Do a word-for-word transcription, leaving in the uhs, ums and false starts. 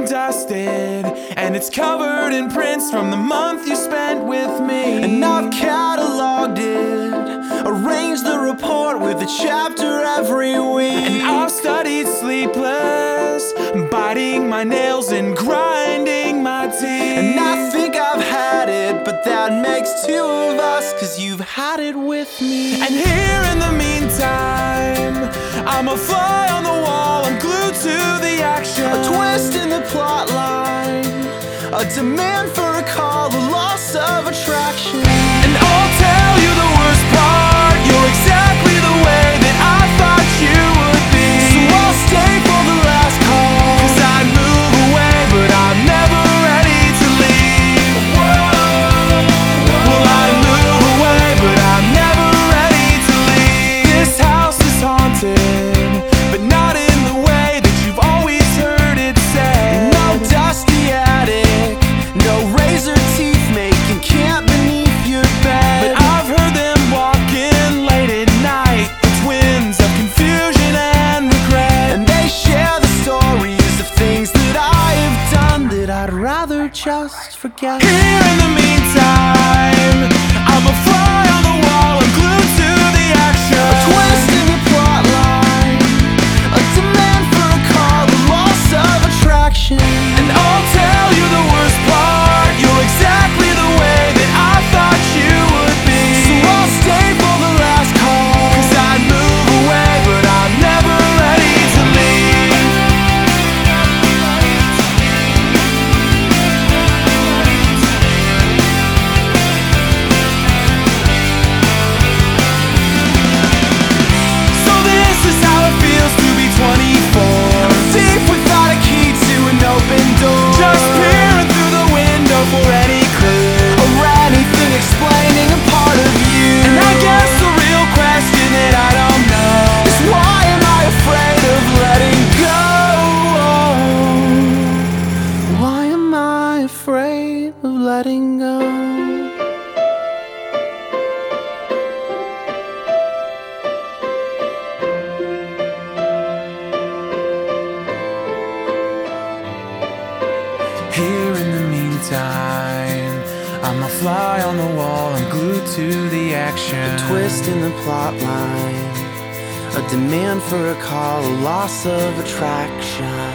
dusted, and it's covered in prints from the month you spent with me. And I've cataloged it, arranged the report with a chapter every week. And I've studied sleepless, biting my nails and grinding my teeth. And I think I've had it, but that makes two of us, 'cause you've had it with me. And here in the meantime, I'm a fly on the wall, I'm glued to the action. A twist in the plot line, a demand for a call, the loss of attraction. And I'll tell you the worst part, you're exactly the way that I thought you would be. So I'll stay for the last call, 'cause I'd move away, but I'm never ready to leave. Well, I'd move away, but I'm never ready to leave. This house is haunted, but not in the way that you've always heard it said. no dusty attic, no razor teeth making camp beneath your bed. But I've heard them walking late at night, the twins of confusion and regret. And they share the stories of things that I have done that I'd rather just forget. Here in the meantime, I'm a fly on the wall, I'm glued to the action. A twist in the plot line, a demand for a call, the loss of attraction. And I'll tell you the worst part, you're exactly the way that I thought you would be. So I'll stay for the last call, 'cause I'd move away, but I'm never ready to leave. So this is how it feels to be twenty-four. deep without a key to an open door. Just peering through the window for any clue, or anything explaining a part of you. and I guess the real question that I don't know is why am I afraid of letting go? Why am I afraid of letting go? Here in the meantime, I'm a fly on the wall, I'm glued to the action. A twist in the plot line, a demand for a call, a loss of attraction.